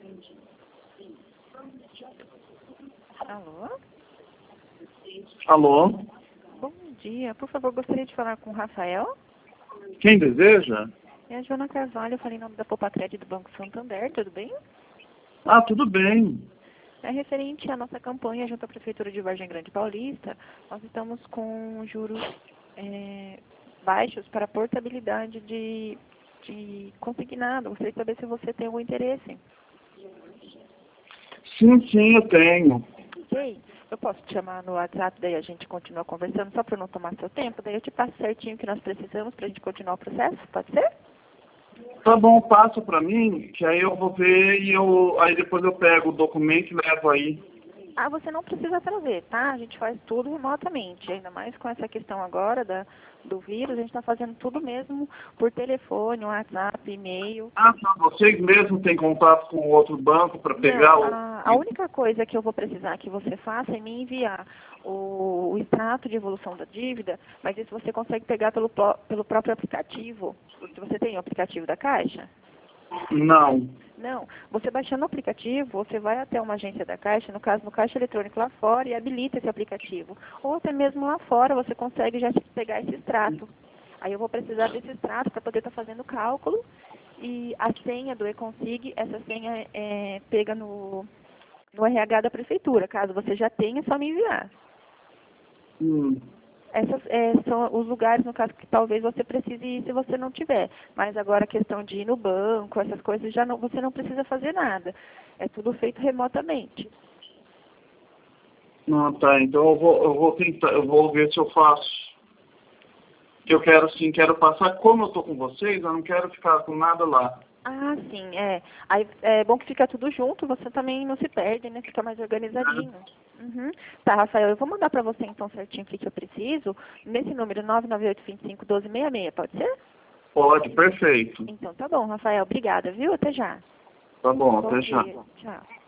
Alô? Alô? Bom dia. Por favor, gostaria de falar com o Rafael. Quem deseja? É a Joana Carvalho, eu falei em nome da Popacred do Banco Santander, tudo bem? Ah, tudo bem. É referente à nossa campanha junto à Prefeitura de Vargem Grande Paulista, nós estamos com juros baixos para portabilidade de consignado. Gostaria de saber se você tem algum interesse. Sim, eu tenho. Ok? Eu posso te chamar no WhatsApp, daí a gente continua conversando, só para não tomar seu tempo, daí eu te passo certinho o que nós precisamos para a gente continuar o processo, pode ser? Tá bom, passa pra mim, que aí eu vou ver e aí depois eu pego o documento e levo aí. Ah, você não precisa trazer, tá? A gente faz tudo remotamente, ainda mais com essa questão agora do vírus, a gente está fazendo tudo mesmo por telefone, WhatsApp, e-mail. Ah, tá. Vocês mesmos têm contato com outro banco para pegar Não, o... a única coisa que eu vou precisar que você faça é me enviar o extrato de evolução da dívida, mas isso você consegue pegar pelo próprio aplicativo. Você tem o aplicativo da Caixa? Não. Não. Você baixando o aplicativo, você vai até uma agência da Caixa, no caso no Caixa Eletrônico lá fora, e habilita esse aplicativo. Ou até mesmo lá fora você consegue já pegar esse extrato. Aí eu vou precisar desse extrato para poder estar fazendo o cálculo. E a senha do eConsig, essa senha é pega no RH da Prefeitura. Caso você já tenha, é só me enviar. Essas são os lugares, no caso, que talvez você precise ir se você não tiver. Mas agora a questão de ir no banco, essas coisas, você não precisa fazer nada. É tudo feito remotamente. Ah, tá. Então eu vou tentar, eu vou ver se eu faço. Que eu quero sim, quero passar, como eu tô com vocês, eu não quero ficar com nada lá. Ah, sim, é. Aí é bom que fica tudo junto, você também não se perde, né? Fica mais organizadinho. Uhum. Tá, Rafael, eu vou mandar para você então certinho o que eu preciso, nesse número 998251266, pode ser? Pode, perfeito. Então tá bom, Rafael, obrigada, viu? Até já. Tá bom, Bom até já. dia, tchau.